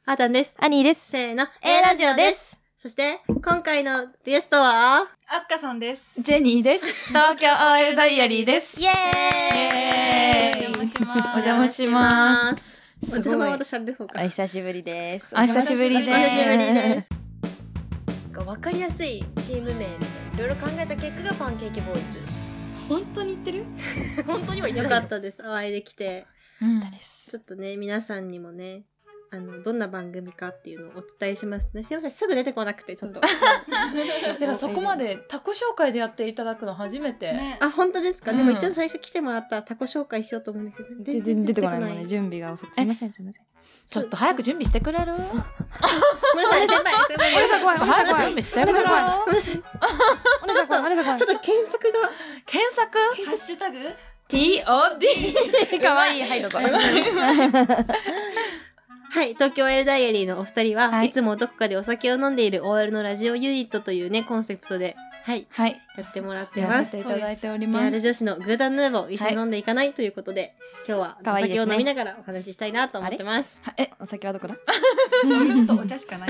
あーたんです。 アニーです。 せーの、 A ラジオです。 そして、今回のゲストは、 あっかさんです。 ジェニーです。東京 OL ダイアリーです。 イエーイ。 お邪魔します。 お邪魔します。 お邪魔私される方か。 お久しぶりです。 お久しぶりです。 お久しぶりです。 わかりやすいチーム名みたいないろいろ考えた結果がパンケーキボーイズ。 本当に言ってる？ 本当には言ってよない。 かったです。お会いできて。ちょっとね、皆さんにもね、どんな番組かっていうのをお伝えしますね。すいません、すぐ出てこなくて、ちょっと。 でもそこまでタコ紹介でやっていただくの初めて。 ね、 あ、本当ですか、でも一応最初来てもらったらタコ紹介しようと思うんですけど、 全然出てこないもんね。準備が遅くて。すいません。 ちょっと早く準備してくれる？ ごめんなさい、先輩。 ごめんなさい、怖い。 早く準備してくれる？ ごめんなさい。ちょっと検索が。 検索？ ハッシュタグ TOD。 かわいい。はい、どうぞ。 はい、東京 OL ダイアリーのお二人は、 はいいつもどこかでお酒を飲んでいる OL のラジオユニットというね、コンセプトで、はい、 はい。 やってもらってやます。 らせていただいておりリアルます。 女子のグータンヌーボー一緒に飲んでいかないということで、今日はおかわいいですね酒を飲みながらお話ししたいなと思ってます。 お酒はどこだ？ お水とお茶しかない。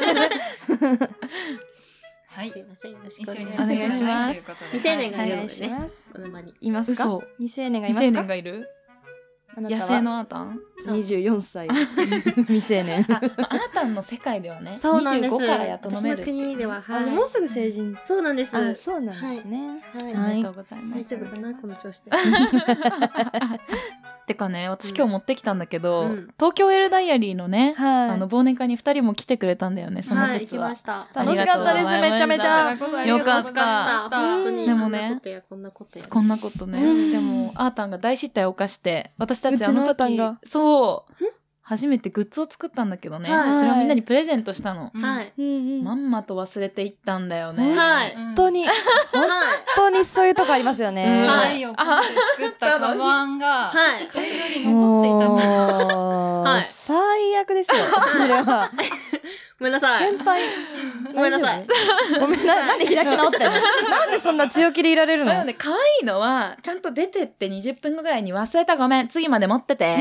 はい。 すいません、よろし一くお緒にやって願いしま。 くださいということで。 未成年がいるお願いしのでね、 ます。 この場に。 いますか？ 嘘。 未成年がい未成ますか？ 年がいる？ あなたは野生のアータン？ 24歳。未成年。 アータンの世界ではね、 そうなんです。 25からやっと飲私のめるっていう。 国では、はい。 もうすぐ成人。 そうなんです。 あ、そうなんですね。 はい。 おめでとうございます。 大丈夫かなこの調子で。 てかね、私今日持ってきたんだけど、 うん東京 OL ダイアリーのね、 はい。 忘年会に2人も来てくれたんだよね、そのはい、行き説は。 ました。 楽しかったです。めちゃめちゃ。 よかった楽しかった。本当に。 でもねあんなことやこんなことや。 こんなことね。 うんでも、あーたんが大失態を犯して、私たちあのうちのあーたん時が、 そう、初めてグッズを作ったんだけどね、 はいそれをみんなにプレゼントしたの。 はい。 まんまと忘れていったんだよね。 はい。 本当に、 はい。 本当にそういうとこありますよね。 はい愛を込めて作ったカバンがはい。 会場に残っていたんだ。 はい最悪ですよ。これは。 ごめんなさい。 先輩。 ごめんなさい。 ごめんな、なんで開き直ってんの？なんでそんな強気でいられるの？ でもね、可愛いのは、ちゃんと出てって20分後ぐらいに忘れたごめん、次まで持ってて。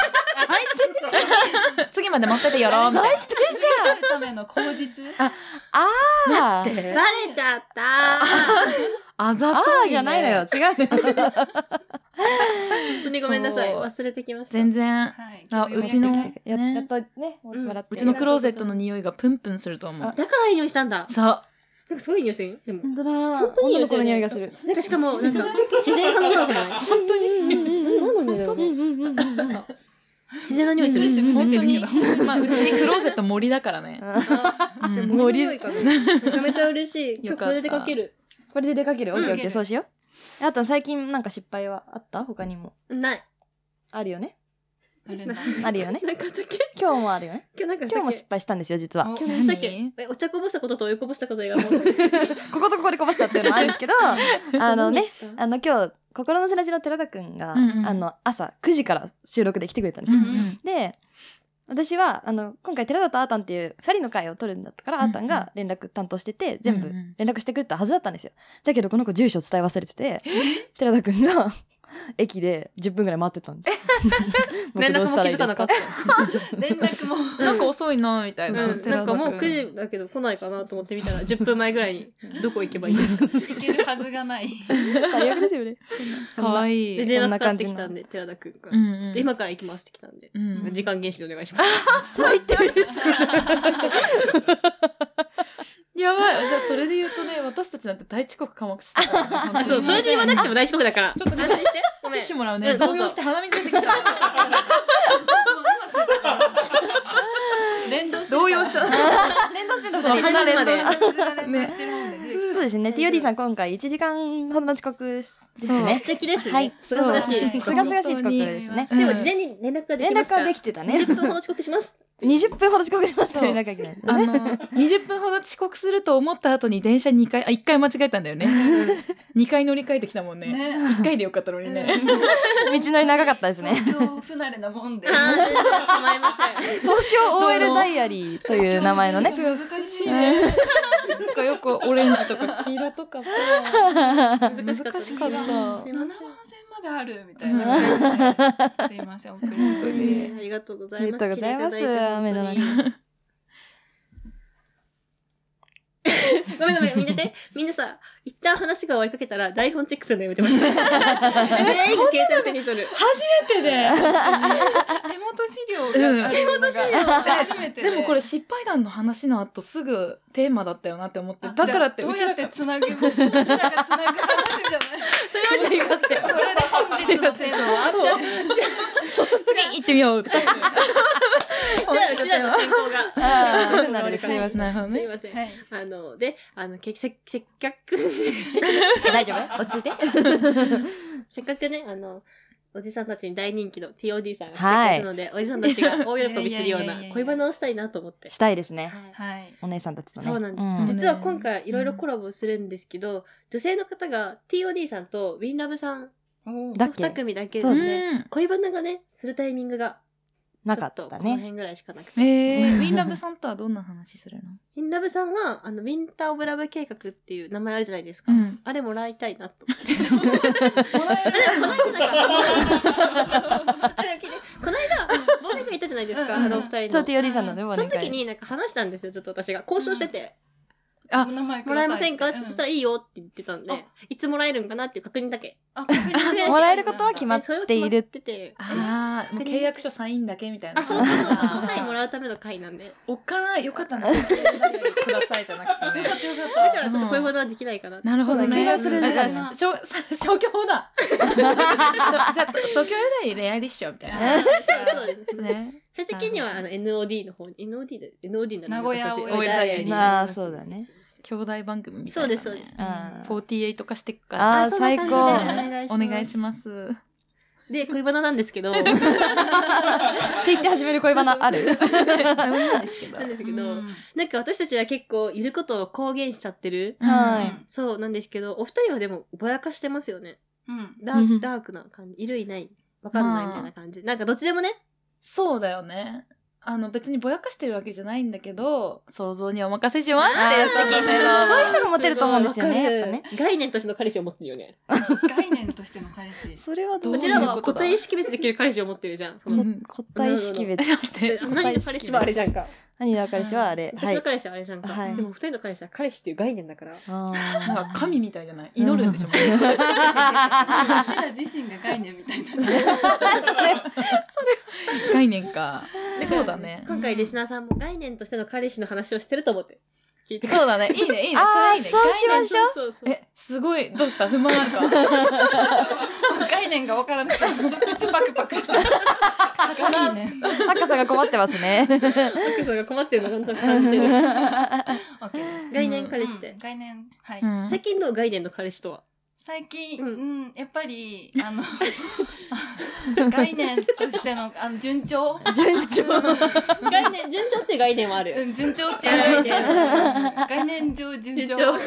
次まで持っててよろ、みたいな。 作るための口実。 あー。 バレちゃったあざとい、ね。 あーじゃないのよ。違うのよ。 本当にごめんなさい。 そう忘れてきました。 全然。 はい。 あうちの今日やねっとね、 うん笑って。 うちのクローゼットの匂いがプンプンすると思う。 だからいい匂いしたんだ。 そう。 なんかすごい匂いするよ。でも。 本当だ。 本当に女の子の匂いがする。 なんかしかも、なんか、自然派の匂いじゃない本当に。 何の匂いだろうなんか、自然な匂いする。 本当に。まあ、うちにクローゼット森だからね。うんじゃあ森の匂いかな。めちゃめちゃ嬉しい。今日これで出かける。 これで出かける？オッケーオッケー、 うんそうしよう。あと最近なんか失敗はあった？他にも。 ない。 あるよね。 あるんだ。 あるよね。 なんかだっけ今日もあるよね。 今日なんかしたっけ今日も失敗したんですよ、実は。 お今日何したっけ何お茶こぼしたこととお湯こぼしたこと以外も。 こことここでこぼしたっていうのもあるんですけど、ね、今日、心の砂地の寺田くんが、 うんうん朝9時から収録で来てくれたんですよ。で、私は、今回寺田とあーたんっていう2人の会を取るんだったから、あーたんが連絡担当してて、全部連絡してくれたはずだったんですよ。だけど、この子住所伝え忘れてて、寺田くんが駅で10分ぐらい待ってたんです。 連絡も気づかなかった。 連絡も。 なんか遅いな、みたいな。 なんかもう9時だけど来ないかなと思ってみたら、10分前ぐらいに、どこ行けばいいですかいけるはずがない。 最悪ですよね。 かわいい。 で、電話かかってきたんで、寺田くんが。ちょっと今から行きますって来たんで、 うん時間厳守でお願いします。 最低です。 やばい。じゃあ、それで言うとね、私たちなんて大遅刻かもしれない。 あ、そう、それで言わなくても大遅刻だから。 ちょっと安心して。ごめんティッ。シュもらうね。 うんどうぞ動揺して鼻水出てきた。 連動して動揺した。 連動してた、それ。 そう鼻連動ねそうですね。TOD さん今回1時間ほどの遅刻ですね。 素敵ですね。 はい。 すがすがしい。 すがすがしい遅刻ですね。 うんでも事前に連絡がで連絡きますから。 ができてたね。 20分ほど遅刻します。 20分ほど遅刻しますって連絡が来たんですよね。 20分ほど遅刻すると思った後に電車2回、1回間違えたんだよね。2回乗り換えてきたもんね。 ね。 1回でよかったのにね。 道のり長かったですね。 東京不慣れなもんで。 あー、全然構いません。 東京 OL ダイアリーという名前のね。 難しいね。 なんかよくオレンジとか黄色とかさ。 難しかったです。 難しかったすいません。 7000 まであるみたいな感じですいません送るとしてありがとうござありいます。 がとうございます来ていただいて雨の中本当にごめんみんなでみんなさ一旦話が終わりかけたら台本チェックするのやめてもらって全員が携帯を手に取る初めてで手元資料があるのが初めてでもこれ失敗談の話の後すぐテーマだったよなって思って、だからってどうやってうちつなぐうちらがつなぐ話じゃないそれは知りませんそれで本日のテーマはそう次行ってみようとかじゃあうちらの進行があーなるほどすいませんなるほどねすいませんはいせっかく大丈夫落ち着いてせっかくねおじさんたちに大人気の TOD さんが来てくれるので、おじさんたちが大喜びするようないやいやいやいや恋バナをしたいなと思って。 したいですねはいはいお姉さんたちとねそうなんです、 ん実は今回いろいろコラボするんですけど、女性の方が TOD さんとウィンラブさんだっけ 2組だけそうでね、恋バナがねするタイミングがなかっちょっとたねこの辺ぐらいしかなくて、 ウィンラブさんとはどんな話するの？ ウィンラブさんはウィンターオブラブ計画っていう名前あるじゃないですか、 うんあれもらいたいなと思ってでもこの間忘年会行ったじゃないですか、 うんうんお二人のそう TOD さんのねその時になんか話したんですよ、ちょっと私が交渉してて、 お名前くださいもらえませんかって、そしたらいいいよって言ってたんで、 あいつもらえるんかなっていう確認だけ。 確認もらえることは決まっているそれは決まってて。 ああ、もう契約書サインだけみたいな。 あ、そうそうそう、そうサインもらうための会なんで。 おっかない、よかったな。くださいじゃなくてね。 だからちょっとこういうことはできないかなって。 なるほどね。 そうだね契約する時間なんか消去法だ。じゃあ、東京より恋愛でしょみたいな。 そうですね。 ね。 最終的にはNOD の方に、NOD になる名古屋名古屋にあーそうだね。 兄弟番組みたいな、ね。 そうです、そうです。 あー 48化していくから。 あー最高そんな感じでお願いします。 で、恋バナなんですけど、 って言って始める恋バナあるなんですけど。 なんですけど、なんか私たちは結構いることを公言しちゃってる。 はいそうなんですけど、お二人はでもぼやかしてますよね。ダうんークな感じ。いるいない。わかんないみたいな感じ。なんかどっちでもね。 そうだよね。別にぼやかしてるわけじゃないんだけど、想像にお任せしますっていう素敵そういう人が持てると思うんですよねわかるやっぱね。 概念としての彼氏を持ってるよね。 概念としての彼氏それはどういうこちらはことだ個体識別できる彼氏を持ってるじゃん。そのうん個体識別で何の彼氏はあれじゃんか。 兄の彼氏はあれ私の彼氏はあれじゃんか。 はいでも二人の彼氏は彼氏っていう概念だから。 あなんか神みたいじゃない祈るんでしょ、 うちら自身が概念みたいな概念か。そうだね。 今回リスナーさんも概念としての彼氏の話をしてると思って聞いてくれそうだね。いいね、いいね。 あーそれいいね。 そうしましょうそうそうそう。 すごい。どうした不満あるか概念が分からなくてずっと口パクパクして概念高さが困ってますね奥さんが困ってるのなんとなく感じてる。 OK です概念彼氏で。 概念はい、 うん最近の概念の彼氏とは最近、 うんやっぱり概念としての順調順調概念、順調っていう概念はある。 順調っていう概念概念上順調順調。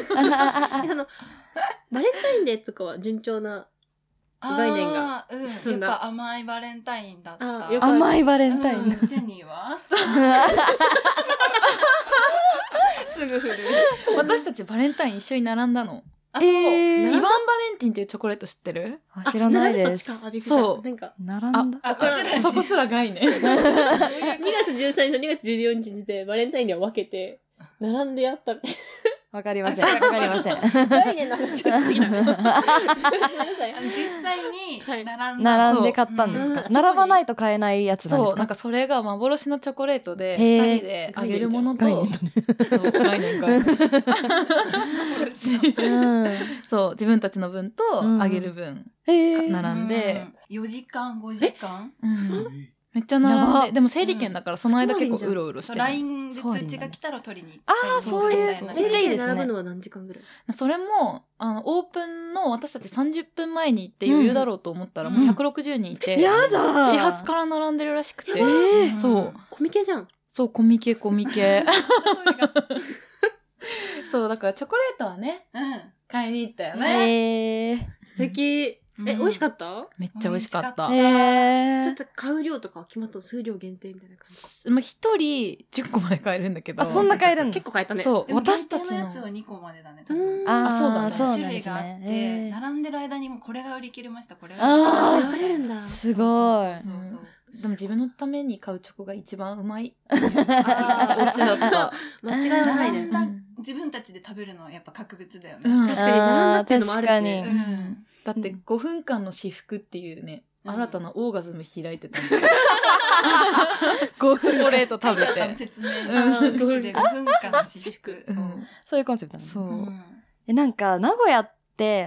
バレンタインデーとかは順調な。概念が進んだやっぱ甘いバレンタインだったあよかった甘いバレンタインジェニーはすぐ振る私たちバレンタイン一緒に並んだの。 あ、そう、 イワンバレンティンっていうチョコレート知ってる？ 知らないですそっちか。あ、びっくりした。 そうなんか、 並んだあ、こちらそこすら概念。 2月13日と2月14日でバレンタインデーを分けて、並んでやったみたいわかりませんわかりませんな。概念の話をしすぎた。ごめんなさい。 実際にはい並んだ、 並んで買ったんですかうん並ばないと買えないやつなんでそう、 すかなんかそれが幻のチョコレートで、 へー 2人であげるものと、 概念だねそう概念うんそう、自分たちの分とうんあげる分、 並並んで、 4時間5時間めっちゃ並んやばで、でも整理券だからその間結構うろうろしてる。 LINE で通知が来たら取りにあーそういうそうめっちゃいいですね並ぶのは何時間ぐらい？ それも、オープンの私たち30分前に行って余裕だろうと思ったらもう160人いて、 やだ始発から並んでるらしくて、そう、 コミケじゃん。 そう、コミケ。そう、だからチョコレートはね、 うん買いに行ったよね。 素素敵。 美味しかった？ めっちゃ美味しかった。 そうやって買う量とか決まったの？数量限定みたいな感じ？ まあ、一人10個まで買えるんだけど。 あ、そんな買えるんだ。 結構買えたね。 そう、私たちのやつは2個までだね。 そうだね。 種類があって、並んでる間にもこれが売り切れました、これが売り切れるんだ。 すごい。 でも自分のために買うチョコが一番うまい。オチだった。 間違いはないね。 自分たちで食べるのはやっぱ格別だよね。 確かに並んだっていうのもあるしね。 だって5分間の至福っていうね、新たなオーガズム開いてたんで。チョコレート食べて。 説明一口で5分間の至福。 そういうコンセプトなんです。 そう。 なんか、名古屋って、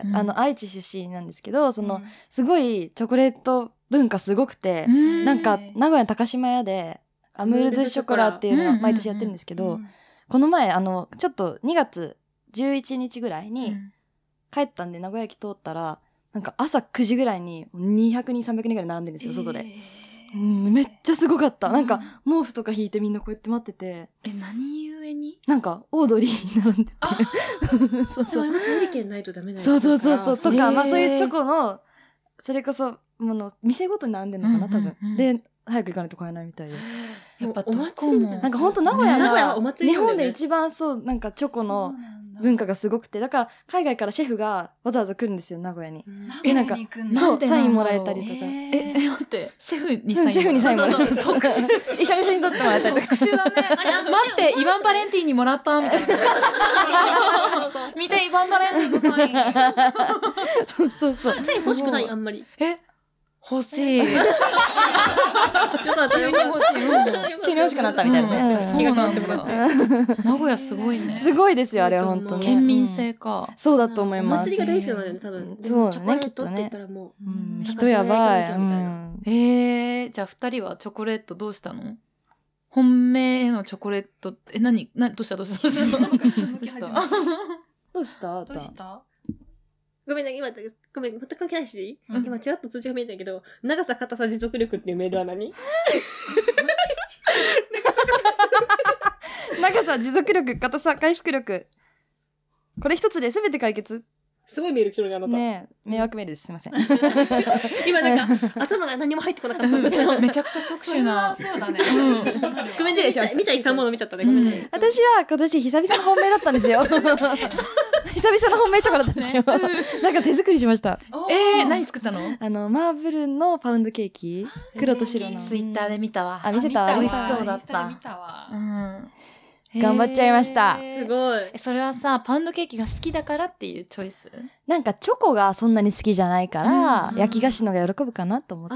愛知出身なんですけど、すごいチョコレート文化すごくて、なんか、名古屋高島屋で、アムール・ドゥ・ショコラっていうのが毎年やってるんですけど、この前、ちょっと2月11日ぐらいに、帰ったんで名古屋駅通ったら、なんか朝9時ぐらいに200人、300人ぐらい並んでるんですよ、外で。めっちゃすごかった。なんか、毛布とか引いてみんなこうやって待ってて。 何故に？ なんか、オードリーに並んでて。 そうそう。整理券ないとダメだよ。 そう。とか、まあそういうチョコの、それこそ、店ごとに並んでるのかな、多分。で、早く行かないと買えないみたいで。 やっぱお祭りみたいな。 なんかほんと名古屋が日本で一一番そう、なんかチョコの文化がすごくて、だから海外からシェフがわざわざ来るんですよ、名古屋に。なんか、そう、サインもらえたりとか。 待って、シェフにサイン。 シェフにサインもらえたりとか。一緒に写真撮ってもらえたりとか。 特殊だね。待って、イヴァン・バレンティンにもらったみたいな。見て、イヴァン・バレンティンのサイン。 そう。 サイン欲しくない？あんまり。 欲しい。よかった、 急に欲しい。 急に欲しくなったみたいな。 そうなんだ。名古屋すごいね。 すごいですよ、あれは本当に。 県民性か。 そうだと思います。 お祭りが大好きなんだよね、多分。 そうチョコレートって言ったらもう。 人やばい。 じゃあ 2人はチョコレートどうしたの？本命へのチョコレート、どうしたどうしたごめんね、今、全く関係ないし、今、ちらっと通知が見えたけど、長さ、硬さ、持続力っていうメールは何？ 長さ、持続力、硬さ、回復力。これ一つで全て解決。 すごいメール来てるね、あなた。 ねえ、迷惑メールです。すいません。 今なんか、頭が何も入ってこなかったんだけど。 めちゃくちゃ特殊な。 そうだね。 ごめんね、見ちゃいかんもの見ちゃったね。ごめんね。 私は今年久々の本命だったんですよ。久々の本命チョコだったんですよ。なんか手作りしました。 何作ったの？ マーブルのパウンドケーキ。黒と白の。 ツイッターで見たわ。 あ、見せた？ 美味しそうだった。 見たわ。 頑張っちゃいました。 すごい。 それはさ、パウンドケーキが好きだからっていうチョイス？ なんかチョコがそんなに好きじゃないから、焼き菓子のが喜ぶかなと思って。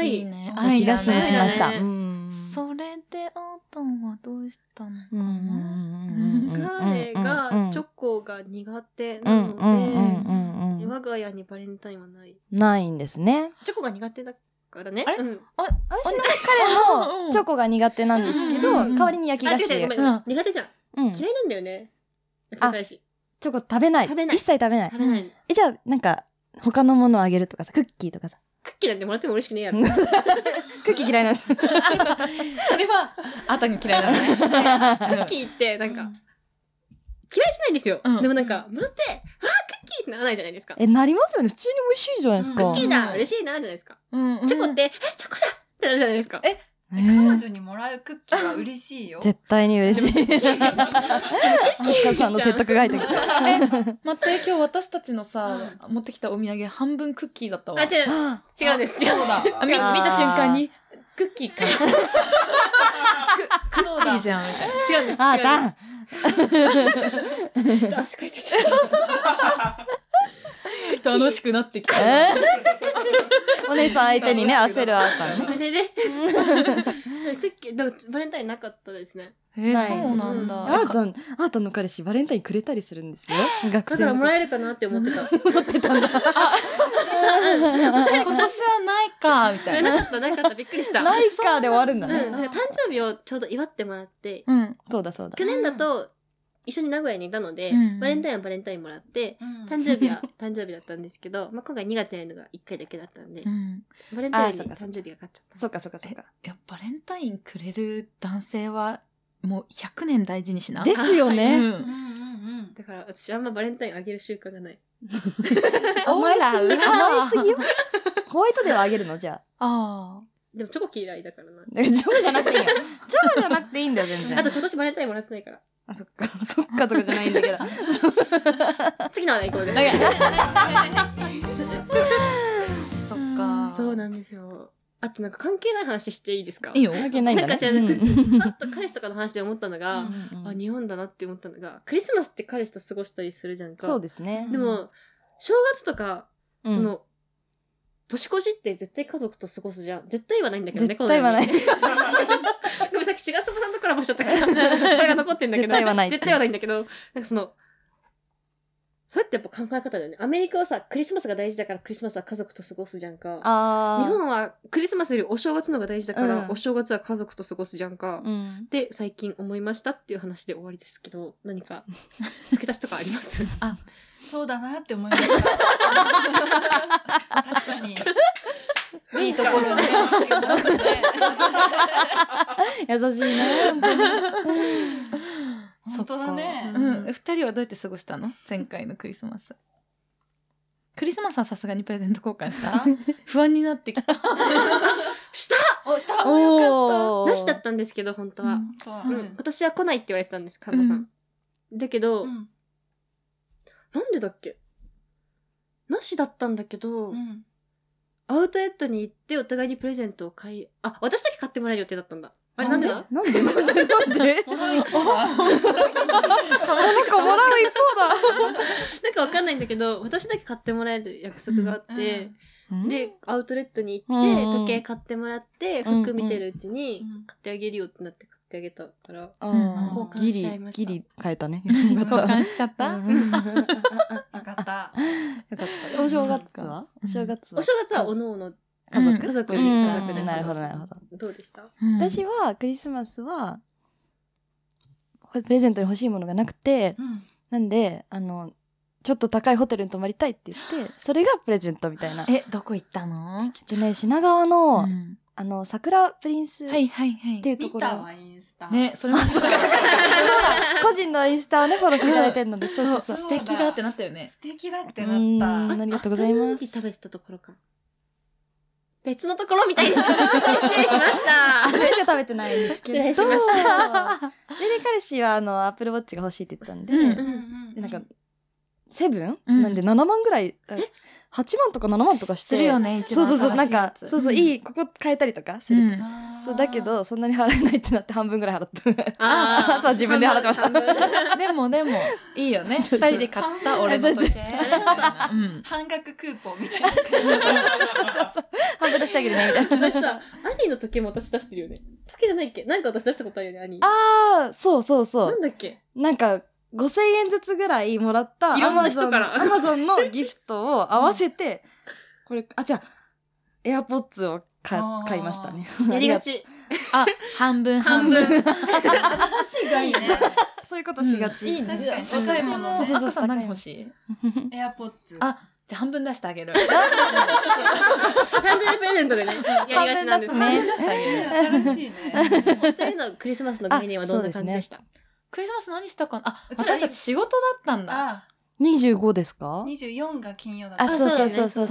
いいね。 焼き菓子にしました。 それであーたんはどうしたのかな？彼がチョコが苦手なので、我が家にバレンタインはない。 ないんですね。 チョコが苦手だからね。 私の彼もチョコが苦手なんですけど、代わりに焼き菓子。 ごめん、苦手じゃん。嫌いなんだよね。チョコ食べない。一切食べない。じゃあ、なんか、他のものをあげるとかさ、クッキーとかさ。 クッキーなんてもらっても嬉しくねえやろ。 クッキー嫌いなんです。それは、あーたん嫌いなのね。 クッキーって、なんか、嫌いじゃないんですよ。でもなんか、もらって、クッキーってならないじゃないですか。 なりますよね。普通に美味しいじゃないですか。 クッキーだ嬉しいな、じゃないですか。チョコって、チョコだってなるじゃないですか。 彼女にもらうクッキーは嬉しいよ。 絶対に嬉しい。あっかさんの説得が入ってきた。 待って、今日私たちのさ、持ってきたお土産半分クッキーだったわ。 違うんです。違うんだ。 見た瞬間に、クッキーか。クッキーじゃん。 違うんです。 あーたん。 汗かいてちゃった。 楽しくなってきた。 お姉さん相手にね、焦るあーたんね。 あれね。クッキー、でもバレンタインなかったですね。 そうなんだ。 あーたんの彼氏バレンタインくれたりするんですよ。学生だからもらえるかなって思ってた。 思ってたんだ。 今年はないか、みたいな。 なかった、びっくりした。 ないかで終わるんだね。 誕生日をちょうど祝ってもらって、 そうだ。去年だと、一緒に名古屋にいたので、バレンタインはバレンタインもらって、誕生日は誕生日だったんですけど、今回2月にやるのが1回だけだったんで、バレンタインに誕生日が勝っちゃった。 そっか。 バレンタインくれる男性は、もう100年大事にしな。 ですよね。 だから私あんまバレンタインあげる習慣がない。 甘いすぎよ。ホワイトデーはあげるのじゃあ。 でもチョコ嫌いだからな。 チョコじゃなくていいよ。チョコじゃなくていいんだよ、全然。 あと今年バレンタインもらってないから。 あ、そっかとかじゃないんだけど。 次の話題行こうぜ。 そっか。 そうなんですよ。あとなんか関係ない話していいですか？ いいよ。 関係ないんだね。 なんかパッと彼氏とかの話で思ったのが、あ、日本だなって思ったのが、クリスマスって彼氏と過ごしたりするじゃんか。 そうですね。 でも、正月とか、その、年越しって絶対家族と過ごすじゃん。絶対はないんだけどね、 絶対はない。 ごめん、さっきシガスボさんとコラボしちゃったから、これが残ってんだけど。 絶対はない。 絶対はないんだけど、なんかその、そうやってやっぱ考え方だよね。アメリカはさ、クリスマスが大事だからクリスマスは家族と過ごすじゃんか。日本はクリスマスよりお正月のが大事だから、お正月は家族と過ごすじゃんか。で、最近思いましたっていう話で終わりですけど、何か付け足しとかあります？ あ、そうだなって思いました。確かに。いいところに優しいね、本当に。 本当だね。 2人はどうやって過ごしたの？前回のクリスマス。クリスマスはさすがにプレゼント交換した？不安になってきた。 したしたおなしだったんですけど、本当は。私は来ないって言われてたんです、神田さん。だけど、なんでだっけ？なしだったんだけど、アウトレットに行ってお互いにプレゼントを買い、あ、私だけ買ってもらえる予定だったんだ。あれなんでだ？ なんでもらう一方だ。 もらう一方だ。 なんかもらう一方だ。 なんかわかんないんだけど、私だけ買ってもらえる約束があって、で、アウトレットに行って、時計買ってもらって、服見てるうちに、買ってあげるよってなって買ってあげたから、交換しちゃいました。 ギリ変えたね。 交換しちゃった？ よかった。 よかった。お正月は？お正月はおのおの家族です。 なるほど、なるほど。 どうでした？ 私は、クリスマスは、プレゼントに欲しいものがなくて、なんで、ちょっと高いホテルに泊まりたいって言って、それがプレゼントみたいな。 どこ行ったの？ 品川の、桜プリンスっていうところ。 見たわ、インスタ。 ね、それもそうだ。 個人のインスタをね、フォローしていただいてるので、そう。 素敵だってなったよね。 素敵だってなった。 ありがとうございます。 食べてたところか。別のところみたいです。失礼しました。 それじゃ食べてないんですけど。 失礼しました。 でね、彼氏はアップルウォッチが欲しいって言ったんで、でなんか、セブンなんで7万ぐらい、8万とか7万とかして。 するよね、一番そう、なんか、いい、ここ変えたりとかすると。そう、だけど、そんなに払えないってなって半分ぐらい払った。あとは自分で払ってました。 でも、いいよね。二人で買った俺の時計。 半額クーポンみたいな。 半分出してあげるね、みたいな。 私さ、兄の時計も私出してるよね。時計じゃないっけ？なんか私出したことあるよね、兄。 そう。 なんだっけ？ なんか、5000円ずつぐらいもらったいろんな人からアマゾンのギフトを合わせて、これ、じゃあ、エアポッツを買いましたね。 やりがち。 半分。 新しいがいいね。 そういうことしがち。 いいね。 確かに。 高いもの。赤さん何欲しい？ エアポッツ。 じゃあ半分出してあげる。 誕生日プレゼントでね、やりがちなんですね。 新しいね。 お二人のクリスマスの概念はどんな感じでした？ クリスマス何したかな？私たち仕事だったんだ。 25ですか ？24が金曜だった。 そう。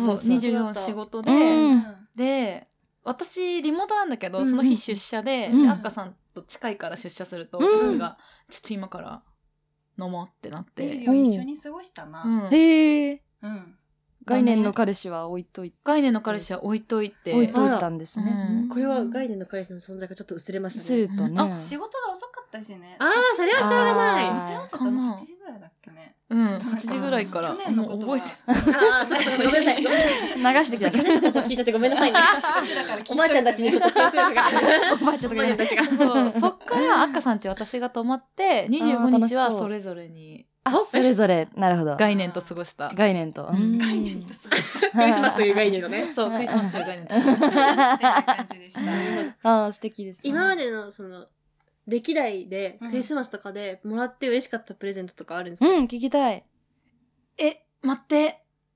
24仕事で、私リモートなんだけど、その日出社で、アッカさんと近いから出社すると、私が、ちょっと今から飲もうってなって。 24一緒に過ごしたな。 へー。概念の彼氏は置いといて。 概念の彼氏は置いといて。 置いといたんですね。 これは概念の彼氏の存在がちょっと薄れましたね。 薄れたね。 仕事が遅かったしね。 それはしょうがない。 打ち合わせと8時ぐらいだっけね。 8時ぐらいから。 去年のこと覚えてそう、ごめんなさい。流してきた。 去年のこと聞いちゃってごめんなさいね。おばあちゃんたちにちょっと記憶力が。 おばあちゃんたちが。 そっからアッカさんち私が泊まって、25日はそれぞれに。 それぞれ、なるほど。 概念と過ごした。 概念と。 概念と過ごした。 クリスマスという概念のね。 そう、クリスマスという概念と過ごした。 感じでした。 素敵です。 今までの歴代でクリスマスとかでもらって嬉しかったプレゼントとかあるんですか？ 聞きたい。 待って。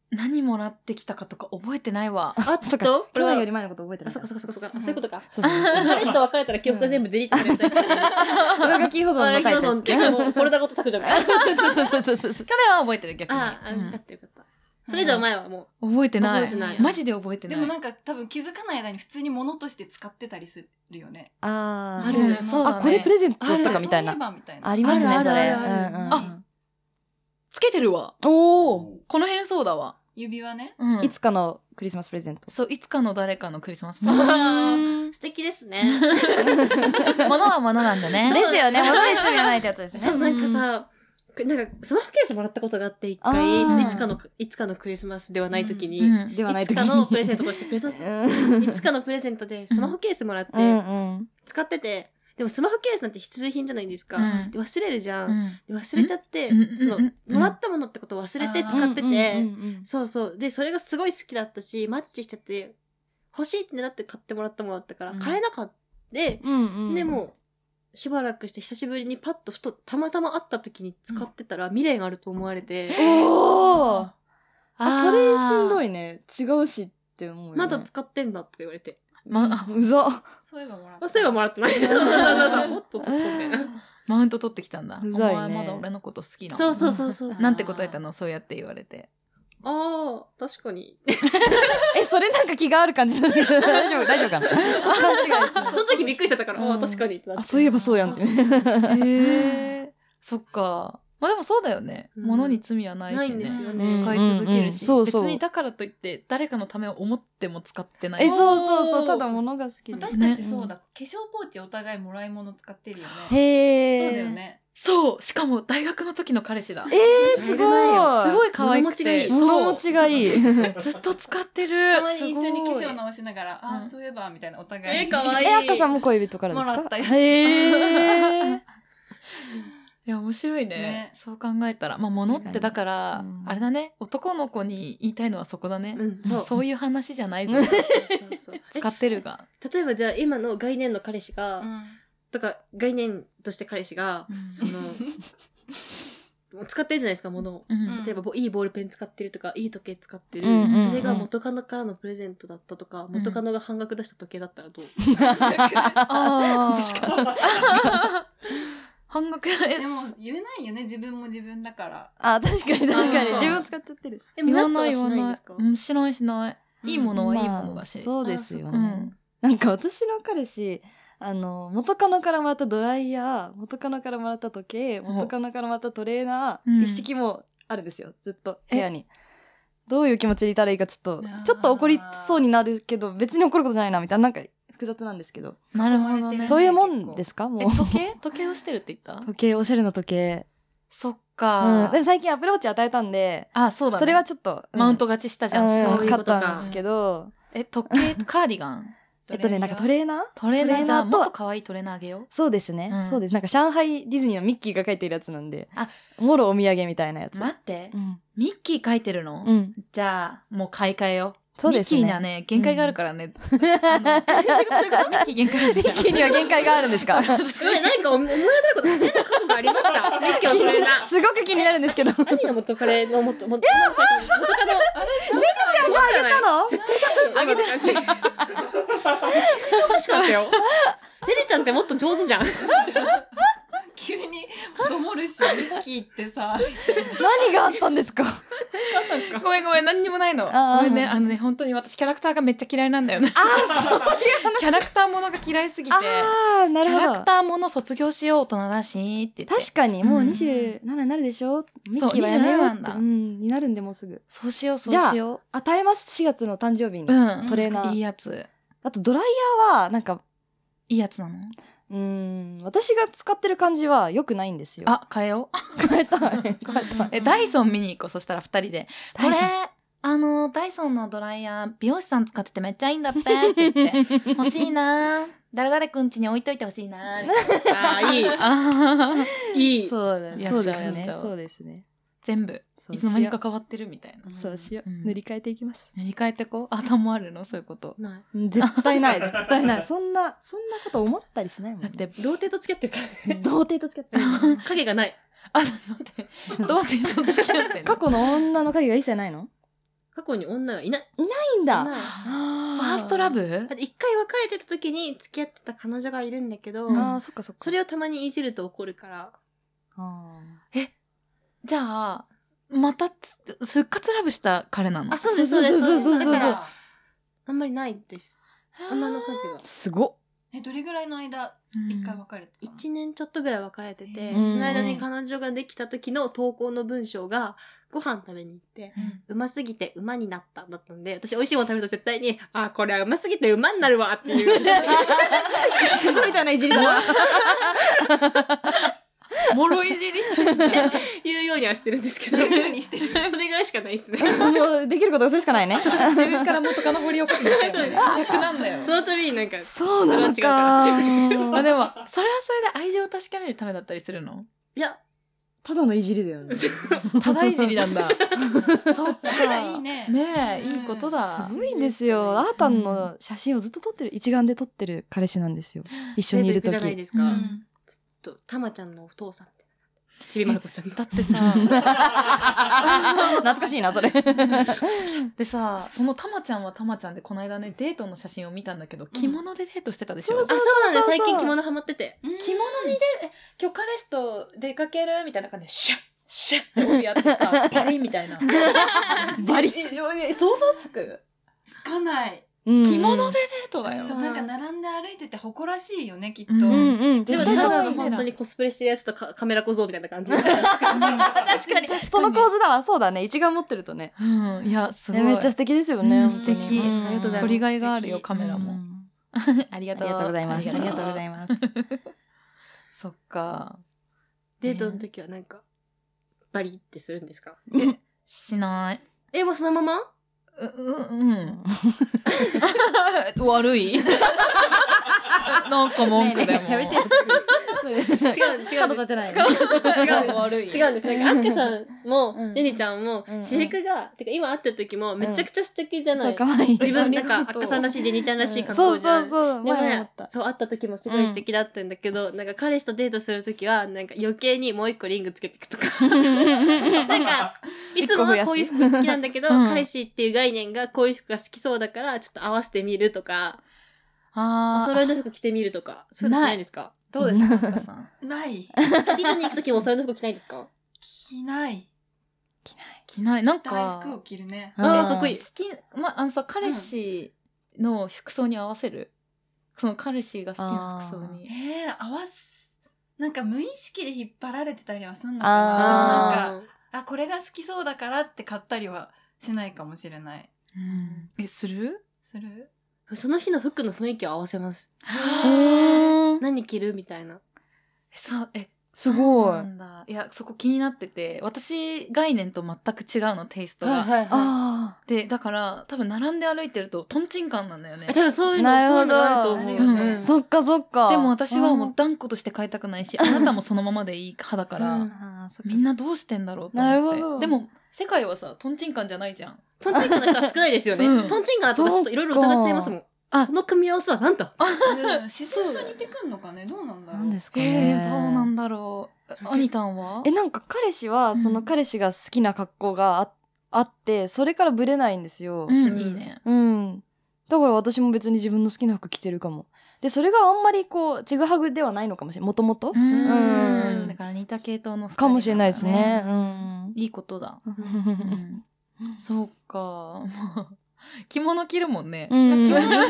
何もらってきたかとか覚えてないわ。 あっそっかと、 去年より前のこと覚えてない。 あ、そっかそっかそっか。そういうことか。 そうそうそう彼氏と別れたら記憶が全部デリートされたり。 上書き保存のタイプ保存ってもうフォルダごと削除みたいな。 そうそうそう去年は覚えてる逆に。 あ、よかったよかった。それ以上前はも覚えてない。 覚えてないマジで覚えてない。 でもなんか多分気づかない間に普通に物として使ってたりするよね。 あーあるうんそうだね。 あ、これプレゼントあるとかみたいなそういえ。ばみたいな。 ありますね、 あるそれ。 あるあるうんうんあつけてるわ。 おーこの辺そうだわ。 指輪ね。 うん。 いつかのクリスマスプレゼント。 そう、いつかの誰かのクリスマスプう。 レゼン素敵ですね。 ト。物は物なんだね。 ですよね。物に罪はないってやつですね。 そう、なんかさ、なんかスマホケースもらったことがあって一あ回、 ーいつかのクリスマスではない時に、 うん。 ではない時にいつかのプレゼントとしてクリスマス、 うんいつかのプレゼントでスマホケースもらって、 うんうん。 使ってて、でもスマホケースなんて必需品じゃないですか。 うんで忘れるじゃん。 うんで忘れちゃって、 うんその、 うんもらったものってことを忘れて使ってて、 うんうんうんそうそう。で、それがすごい好きだったし、マッチしてて、欲しいってなって買ってもらったものだったから、 うん買えなかった。で、 うんうん。 でも、しばらくして久しぶりにパッとふとたまたま会った時に使ってたら未練があると思われて、 おーあ、それしんどい。 いね。違うしって思うよね。 まだ使ってんだって言われて。 あうざ。 そういえばもらった。 あ、そういえばもらってない。そうそうそう。おっとちょっとみたいな。 マウント取ってきたんだ。 うざいねお前まだ俺のこと好きなの。 そうそうそうそう。 なんて答えたのそうやって言われて。 ああ、確かに。 それなんか気がある感じだけど、大丈夫かな勘違いですね。 その時びっくりしてたから、 うんああ、確かにってなって。 あ、そういえばそうやんって。 へえ。そっか。まあでもそうだよね。 うん物に罪はないしないんでね。 すよね。 使い続けるし。 そうそう別にだからといって誰かのためを思っても使ってない。 そうそうそう。ただ物が好きで。 私たちそうだ。化粧ポーチお互いもらい物使ってるよね。 へー。 そうだよ。ね。 そう。しかも大学の時の彼氏だ。 すごい。 すごい可愛くて。 物持ちがいい。 ずっと使ってる。 たまに一緒に化すごい粧直しながら、ああ、 うんそういえば、みたいなお互い。 かわいい。 赤さんも恋人からですか？ もらったよへー。 いや、面白いね。 ねそう考えたら。まあ、物ってだからうん、 あれだね。男の子に言いたいのはそこだね。 うん、そう。 そういう話じゃないぞ。 そうそう使ってるが。 例えばじゃあ今の概念の彼氏が、 うんとか概念として彼氏が、 うんその、もう使ってるじゃないですか、物を。 うん例えばいいボールペン使ってるとか、いい時計使ってる。 うんうんうんそれが元カノからのプレゼントだったとか、元カノが半額出した時計だったらどう、 ああ。半額。 でも言えないよね、自分も自分だから。 あ、確かに確かに。 あー自分使っちゃってるし。 言えもらわない言わないったらしないんですか。 うん、しないしない。いいものはいいものだし。 まあそうですよね。 うん。 なんか私の彼氏、元カノからもらったドライヤー、元カノからもらった時計、元カノからもらったトレーナー、 うん一式もあるんですよ、ずっと部屋に。どういう気持ちでいたらいいかちょあーっと怒りそうになるけど、別に怒ることないな、みたいな、なんか複雑なんですけど。 なるほどね。 そういうもんですかもう。 時計をしてるって言った時計、おしゃれな時計。 そっうん。 かで。も最近アプローチ与えたんで、 あ、そうだね。 それはちょっと、 マウント勝ちしたじゃん。 うんそういう買っことかたんですけど、 時計、カーディガン。 なんかトレーナートレーナーじゃあトレーナーともっと可愛いトレーナーあげよう。 そうですね、 うんそうです。なんか上海ディズニーのミッキーが書いてるやつなんで、 あもろお土産みたいなやつ。 待ってう。ん。 ミッキー書いてるのうん。 じゃあ、もう買い替えよう。 そうですねミッキーにはね、限界があるからね。ミッキー限界あるじゃん。 ミッキーには限界があるんですかごめん、何か思い当たること、変な過去がありました。ミッキーのトレーナー。 すごく気になるん何の元カレの元カノ。元カノ。ジュリちゃんがあげたの？ 絶対あげてる感じ。おかしかったよ。テリちゃんってもっと上手じゃん。 急にどもるし、ミッキーってさ、 何があったんですか？ ごめんごめん、何にもないの。 あーごめんね、本当に私キャラクターがめっちゃ嫌いなんだよね。 そういうキャラクターものが嫌いすぎて。 ああ、なるほど。 キャラクターもの卒業しよう、大人だし、って言って。 確かに、もううん 27になるでしょ？ミッキーはやめよう 27 って。 なんだうん、になるんでもうすぐ。 そうしよう、そうじゃあしよ与えます、4月の誕生日に。 う。うん。 トレーナーいいやつ。 あとドライヤーは、なんか、 いいやつなの？ 私が使ってる感じは良くないんですよ。 あ、変えよう。 変えたい。変えたい。 ダイソン見に行こう。そしたら二人で。これダイソン、 ダイソンのドライヤー、美容師さん使っててめっちゃいいんだってって言って。欲しいなー。誰々くん家に置いといてほしいなー。みたいなああ、いい。 あーいい。 そうだね。 やっちゃうそうですねやっちゃ。うそうですね。 全部。 そういつの間にか変わってるみたいな。 そうしよう。 うん塗り替えていきます。 塗り替えてこう。頭あるのそういうこと。 ない。 絶対ない、絶対ない。そんなこと思ったりしないもんね。 だって、 童貞と付き合ってるからね。 童貞と付き合ってる。 影がない。 あ、待って。どうってと付き合ってんの過去の女の影が一切ないの？ 過去に女がいない。 いいんだ。 ないファーストラブ？ だって一回別れてた時に付き合ってた彼女がいるんだけど、 ああ、そっかそっか。 それをたまにいじると怒るから。 じゃあ、また復活ラブした彼なの？ そうです、そうです。 そうだから、あんまりないです。女の影は。 すごっ。 どれぐらいの間、一回別れてた？ 1 年ちょっとぐらい別れてて、 うんその間に彼女ができた時の投稿の文章が、ご飯食べに行って、うますぎて馬になっただったんで、私美味しいもの食べると絶対に、これはうますぎて馬になるわっていう。 クソみたいないじりだな。 もろいじりしてる。 言うようにはしてるんですけど、それぐらいしかないっすね。 もうできることがそれしかないね。 自分から元カノ掘り起こしみたいな。逆なんだよ。 その度になんか、 そうなのか。 それは違うからあ、でも、それはそれで愛情を確かめるためだったりするの？ いや、 ただのいじりだよね。 ただいじりなんだ。そっか。 いいね。 ねえ、いいことだ。 すごいんですよ。あーたんの写真をずっと撮ってる、一眼で撮ってる彼氏なんですよ。一緒にいるとき。 デート行くじゃないですか。たまちゃんのお父さんって。ちびまる子ちゃん。 だってさ、 懐かしいな、それ。 でさ、そのたまちゃんはたまちゃんで、この間ね、デートの写真を見たんだけど、着物でデートしてたでしょ？ そうなんです。最近着物ハマってて。 着物に今日彼氏と出かけるみたいな感じで、シュッシュッって帯やってさ、バリンみたいな。バリン。想像つく？ つかない。 着物でデートだよ。 なんか並んで歩いてて誇らしいよね、きっと。 でも絶た対だそう本当にコスプレしてるやつとカメラ小僧みたいな感じ。 確かに。その構図だわ。そうだね。一眼持ってるとね。 いや、すごい。 めっちゃ素敵ですよね。 素敵。 ありがとうございます。 撮りがいがあるよ、カメラも。ありがとうございます。 ありがとうございます。 そっか。 デートの時はなんか、バリってするんですか？ しない。 もうそのまま？ 悪いなんか文句でも。 やめて。 違う。 角立てない。 悪い。 違うんです。なんか、アッカさんも、レニちゃんも、私服が、てか今会ってる時もめちゃくちゃ素敵じゃない？ かわいい。 自分、なんか、アッカさんらしい、レニちゃんらしい格好じゃん。 そう。 でもね、そう、会った時もすごい素敵だったんだけど、なんか彼氏とデートする時は、なんか余計にもう一個リングつけていくとか。なんか、いつもはこういう服好きなんだけど、彼氏っていう概念がこういう服が好きそうだから、ちょっと合わせてみるとか、お揃いの服着てみるとか、そういうのしないですか？ どうですか、アッカさん。 ない。 ディズニー行く時もお揃いの服着ないですか？ 着ない。 着ない。なん大か、 服を着るね。 かっこいい。 好き、彼氏の服装に合わせる？その彼氏が好きな服装に。 合わす。なんか無意識で引っ張られてたりはすんのかな。なんか、これが好きそうだからって買ったりはしないかもしれない。 する？ その日の服の雰囲気を合わせます。何着るみたいな。 そう、 すごい。 なんだ。いや、そこ気になってて、私概念と全く違うの、テイストが。で、だから、多分並んで歩いてると、トンチンカンなんだよね。 多分そういうのあると思うよね。 そっか。 でも私はもう断固として買いたくないし、あなたもそのままでいい派だから、みんなどうしてんだろうと思って。でも、世界はさ、トンチンカンじゃないじゃん。 トンチンカンの人は少ないですよね。トンチンカンだとちょっといろいろ疑っちゃいますもん。この組み合わせは何だ？ 自然と似てくんのかね？どうなんだろう？ 何ですかね。 どうなんだろう。アニタンは？ なんか彼氏は、その彼氏が好きな格好があって、それからブレないんですよ。 いいね。 だから私も別に自分の好きな服着てるかも。で、それがあんまりこう、ちぐはぐではないのかもしれない。もともと。 だから似た系統のかもしれないですね。 いいことだ。そうか。着物着るもんね。 そうだね。一番ちぐ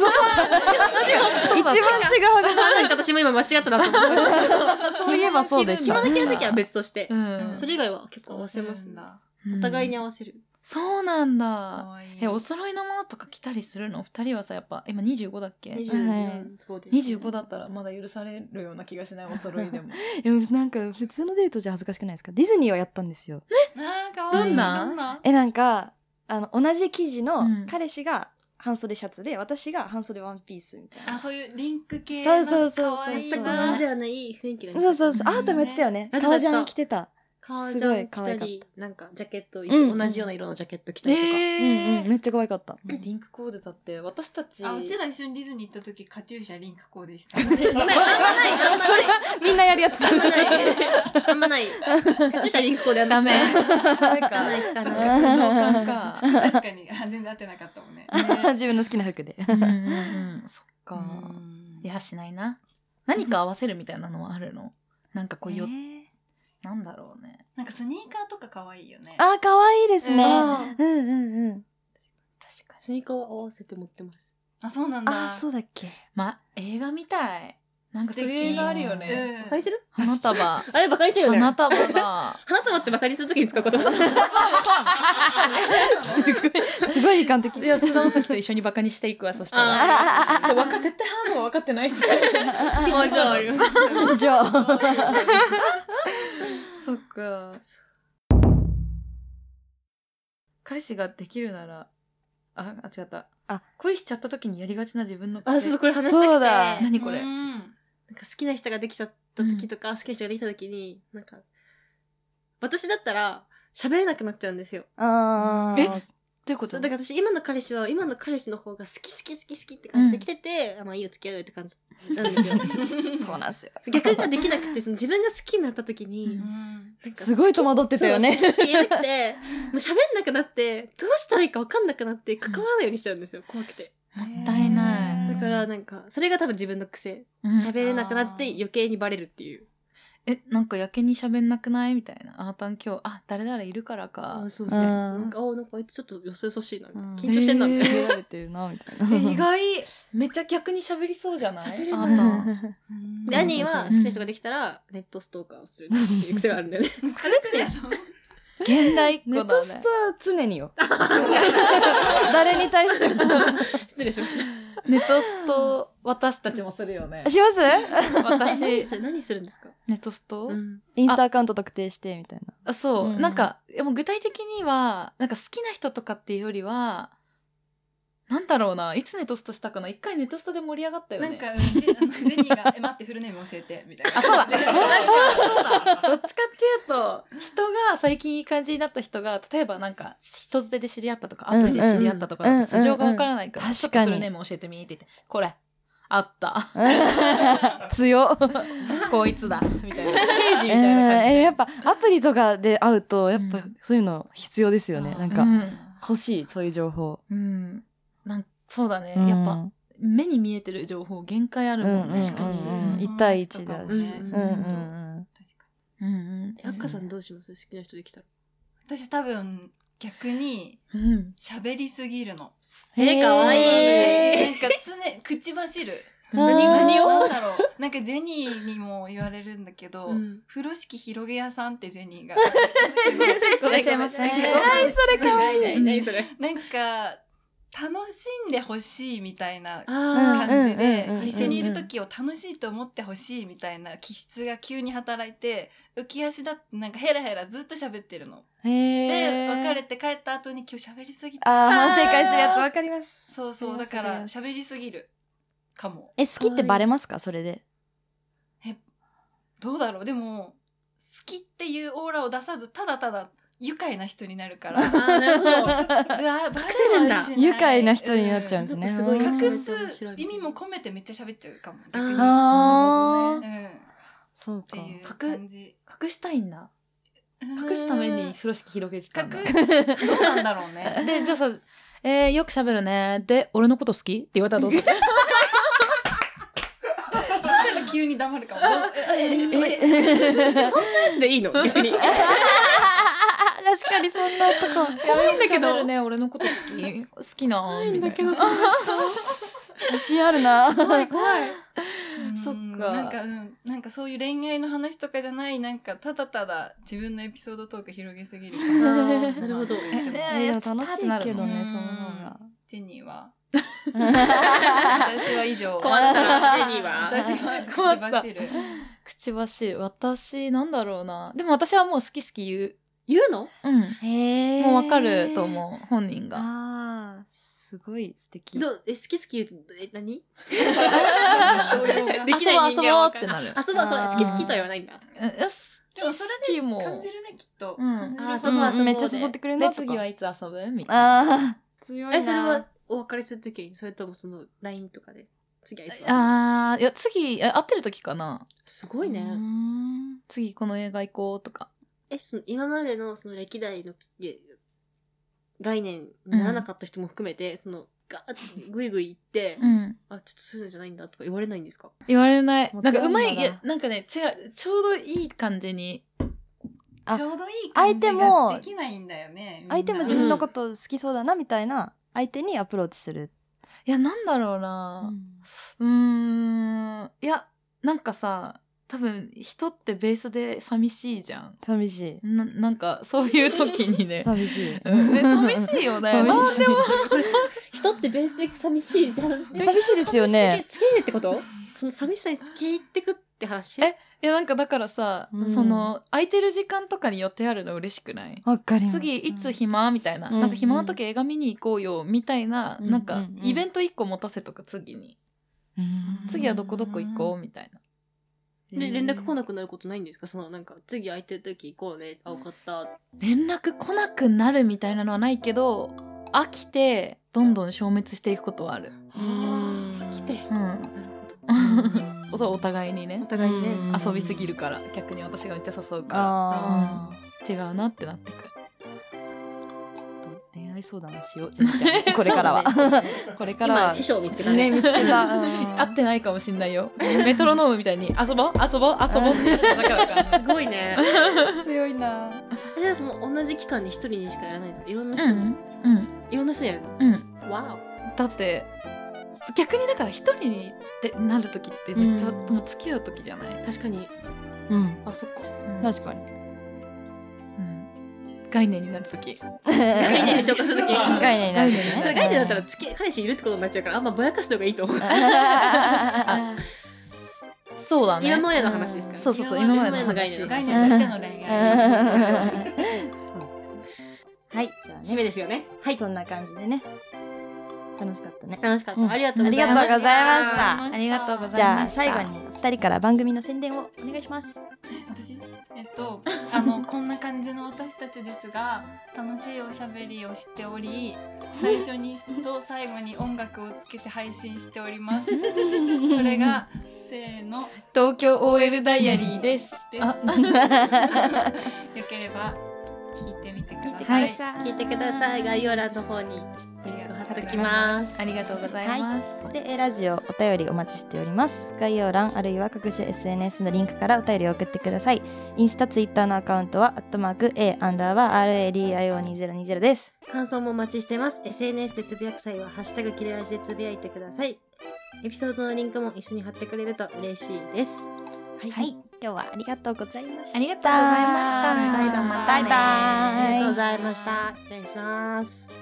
はぐなんか私も今間違ったなと思って。 そういえばそうでした。 着物着るときは別として。 うん。 それ以外は結構合わせますんだ。お互いに合わせる。 そうなんだ。お揃いのものとか着たりするの？二人はさ、やっぱ、今25だっけ？ 25だったらまだ許されるような気がしない、お揃いでも。 なんか普通のデートじゃ恥ずかしくないですか？ディズニーはやったんですよ。 どんな？ なんか、同じ生地の彼氏が半袖シャツで、私が半袖ワンピースみたいな。 そういうリンク系。 そう。 全く同じではないいい雰囲気が。 そう。あーたもやってたよね。革ジャン着てた。 革ジャン着たり、なんかジャケット、同じような色のジャケット着たりとか。 めっちゃ可愛かった。 リンクコーデだって私たちうちら一緒にディズニー行った時カチューシャリンクコーデした。 ごめん、あんまないみんなやるやつ。 あんまない。あんまない。カチューシャリンクコーデはダメ。聞かない。 確かに全然合ってなかったもんね。 自分の好きな服で。 そっか。いやしないな。何か合わせるみたいなのはあるの？なんかこうなんだろうね。 なんかスニーカーとか可愛いよね。 あ、可愛いですね。 確かに。スニーカーを合わせて持ってます。 あ、そうなんだ。 あ、そうだっけ。 映画みたい。なんかそういう映画あるよね。 バカにしてる？ 花束。 あれバカにしてるよね。 花束だ。 花束ってバカにするときに使う言葉だ。 すごい悲観的。 いや、菅田将暉と一緒にバカにしていくわ、そしたら。絶対半分分かってないっす。 じゃああります。 じゃあ。 そっか。彼氏ができるなら、違った。恋しちゃった時にやりがちな自分のそう、これ話したくて。 何これ。 なんか好きな人ができちゃった時とか、好きな人ができた時に、なんか、私だったら喋れなくなっちゃうんですよ。 どういうこと？ だから私、今の彼氏の方が好きって感じで来てて、まあいいよ付き合うって感じなんですよ。 そうなんですよ。 逆ができなくて、自分が好きになった時に、 なんかすごい戸惑ってたよね。 そう言えなくて、もう喋んなくなって、どうしたらいいか分かんなくなって、関わらないようにしちゃうんですよ、怖くて。 もったいない。 だからなんか、それが多分自分の癖。喋れなくなって余計にバレるっていう。 なんかやけに喋んなくないみたいな。あーたん今日、誰々いるからか。 そう。なんかあいつちょっとよそよそしいな。緊張してんな、みたいな。 喋られてるな、みたいな。 意外。めっちゃ逆に喋りそうじゃない？ 喋れあない。 ーたん。 で、兄は好きな人ができたら、ネットストーカーをするっていう癖があるんだよね。 現代っ子だね。 ネトストは常によ。誰に対しても。 失礼しました。 ネトスト、私たちもするよね。 します私、 何するんですか？ ネトスト？ インスタアカウント特定してみたいな。 そう。なんか、でも具体的には、なんか好きな人とかっていうよりは、なんだろうな、いつネトストしたかな、一回ネトストで盛り上がったよね。 なんか、ゼニーが、待って、フルネーム教えて、みたいな。 そうだ。なんか、どっちかっていうと、人が、最近いい感じになった人が、例えばなんか、人づてで知り合ったとか、アプリで知り合ったとかだと、素性がわからないから、ちょっとフルネーム教えてみって言って、これ、あった。 強。 こいつだ。みたいな。刑事みたいな感じ。 やっぱ、アプリとかで会うと、やっぱ、そういうの必要ですよね。なんか、欲しい、そういう情報。 そうだね。やっぱ、目に見えてる情報限界あるもんね。 確かに。1対1だし。 あっかさんどうします？好きな人できたら。 私多分、逆に、喋りすぎるの。 かわいい。 なんか口走る。 何をなんだろう。なんかジェニーにも言われるんだけど、風呂敷広げ屋さんってジェニーが。いらっしゃいませ。 何それかわいい。 何それ。 なんか、楽しんでほしいみたいな感じで、一緒にいる時を楽しいと思ってほしいみたいな気質が急に働いて、浮き足だってなんかヘラヘラずっと喋ってるの。で、別れて帰った後に今日喋りすぎた。 反省会するやつわかります。 そう、だから喋りすぎるかも。 好きってバレますか？それで。 どうだろう。でも、好きっていうオーラを出さず、ただただ愉快な人になるから。 なるほど。隠せるんだ。 愉快な人になっちゃうんですね。 すごい隠す意味も込めてめっちゃ喋っちゃうかも。逆に。 そうか。 隠したいんだ。隠すために風呂敷広げてたんだ。 どうなんだろうね。 で、じゃあさ、よく喋るね。で、俺のこと好きって言われたらどうする？ 急に黙るかも。 そんなやつでいいの？逆に。 確かにそんなとこ。 怖いんだけど。ね、俺のこと好きなーみたいな。 自信あるな。 怖い。 そっか。 なんかそういう恋愛の話とかじゃない、なんかただただ自分のエピソードトーク広げすぎる。 なるほど。 でも楽しいけどね、その方が。 ジェニーは私は以上。 困ったらジェニーは。 私は口走る。私、なんだろうな。でも私はもう好き言うの？ もうわかると思う、本人が。 すごい素敵。 好き言うと、何？ できない人間はわかる。 遊ぼう、好きとは言わないんだ。 好でもそれで感じるねきっと。 そこはめっちゃ誘ってくれるなとか。 次はいつ遊ぶみたいな。 強いな。 それはお別れするときに、それともその LINE とかで次はいつ遊ぶ？ いや次会ってる時かな。 すごいね。 次この映画行こうとか。 その今までのその歴代の概念にならなかった人も含めて、そのガーッグイグイ言って、ちょっとそういうのじゃないんだとか言われないんですか？ 言われない。なんかうまい、なんかね、違う、ちょうどいい感じに。 ちょうどいい感じができないんだよね。 相手も自分のこと好きそうだなみたいな相手にアプローチする。 いや、なんだろうな。いや、なんかさ、多分人ってベースで寂しいじゃん。 寂しい。 なんかそういう時にね。 寂しい。 寂しいよね。 寂しい。 人ってベースで寂しいじゃん。 寂しいですよね。 付き合えってこと？その寂しさに付き合ってくって話？ いやなんかだからさ、その空いてる時間とかに予定あるの嬉しくない？ わかります。 次いつ暇みたいな、なんか暇な時映画見に行こうよみたいな、なんかイベント1個持たせとか次に、次はどこどこ行こうみたいな。 で連絡来なくなることないんですか？そのなんか次空いてる時行こうね、分かった。 連絡来なくなるみたいなのはないけど、飽きてどんどん消滅していくことはある。 飽きて。なるほど。そう、お互いにね。 お互いにね。 遊びすぎるから、逆に私がめっちゃ誘うから、違うなってなってくる。 恋愛相談をしよう、じゃあこれからは。これからは。 今師匠見つけたね。 見つけた。 合ってないかもしんないよ。メトロノームみたいに遊ぼうってだからすごいね。 強いな。 じゃあその同じ期間に一人にしかやらないんですか？いろんな人に。いろんな人にやるの？わお。だって逆にだから一人になる時ってめっちゃもう付き合う時じゃない？ 確かに。あ、そっか。 確かに。 概念になる時。 概念に消化する時。 概念になる時ね。 それ概念だったら彼氏いるってことになっちゃうから、あんまぼやかした方がいいと思う。 そうだね。 今までの話ですから。 そう今までの概念としての恋愛。 はい、じゃあ締めですよね。 はい、そんな感じでね。楽しかったね。 楽しかった。ありがとうございました。 ありがとうございました。 じゃあ最後に2人から番組の宣伝をお願いします。 私こんな感じの私たちですが、楽しいおしゃべりをしており、最初にと最後に音楽をつけて配信しております。それがせーの、 東京 OL ダイアリーです。 よければ聞いてみてください。 聞いてください。概要欄の方にリンク貼っときます。 ありがとうございます。 そしてラジオお便りお待ちしております。概要欄あるいは各種 SNS のリンクからお便りを送ってください。インスタ、ツイッターのアカウントは@A_RADIO2020 です。 感想もお待ちしてます。SNS でつぶやく際はハッシュタグキレラジでつぶやいてください。エピソードのリンクも一緒に貼ってくれると嬉しいです。 はい、今日はありがとうございました。 ありがとうございました。 バイバイ。 ありがとうございました。失礼します。